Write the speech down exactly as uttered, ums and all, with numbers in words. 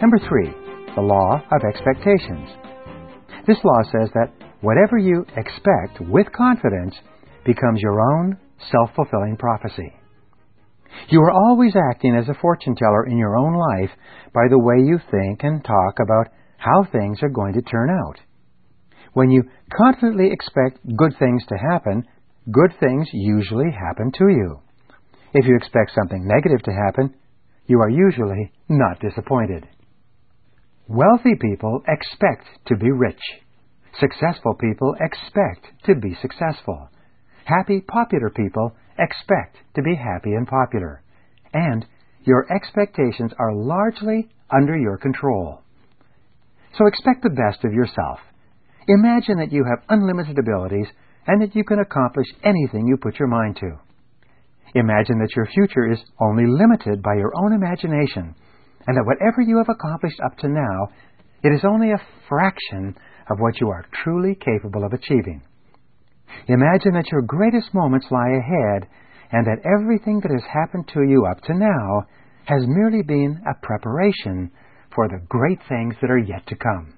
Number three, the law of expectations. This law says that whatever you expect with confidence becomes your own self-fulfilling prophecy. You are always acting as a fortune teller in your own life by the way you think and talk about how things are going to turn out. When you confidently expect good things to happen, good things usually happen to you. If you expect something negative to happen, you are usually not disappointed. Wealthy people expect to be rich. Successful people expect to be successful. Happy, popular people expect to be happy and popular. And your expectations are largely under your control. So expect the best of yourself. Imagine that you have unlimited abilities and that you can accomplish anything you put your mind to. Imagine that your future is only limited by your own imagination, and that whatever you have accomplished up to now, it is only a fraction of what you are truly capable of achieving. Imagine that your greatest moments lie ahead, and that everything that has happened to you up to now has merely been a preparation for the great things that are yet to come.